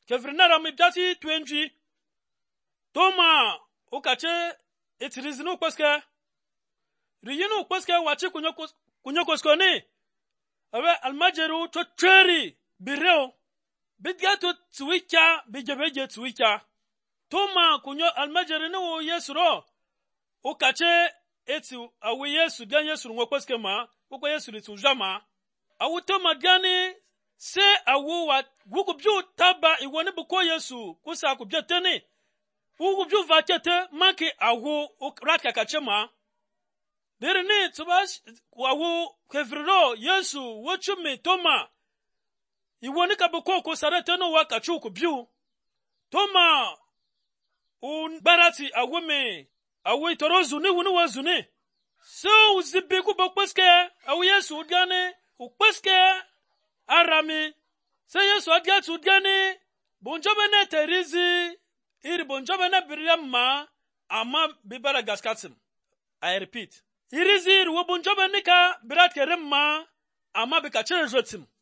kevrinara mibjati twenji toma ukache itirizinu kweske riyinu kweske wachi kunyo kweskoni awe almajeru to cheri bireo bidgato tsuwicha bijebeje tsuwicha toma kunyo almajeru no yesuro ukache eti awe yesu gan yesu ngwa kweske ma uko yesu ritu jama awu toma gani se awu wa gugubju taba iwoni buko yesu kusa kubjeteni gugubju vakete maki awu ratka kachema Birini tsubash wawu kevriro yesu wochumi toma iwoni kabuko ko sarete no wakachu kubju toma un barati awume awu torozu ni wunu wazuni so uzibiku bokweske awu yesu udgane ukweske arami se yesu adgatu udgane bonjobe ne terizi iri bonjobe ne biryamma ama bibara gaskatim. I repeat, irizi ruwo bonjobe nika birat keremma ama bikachere jotim.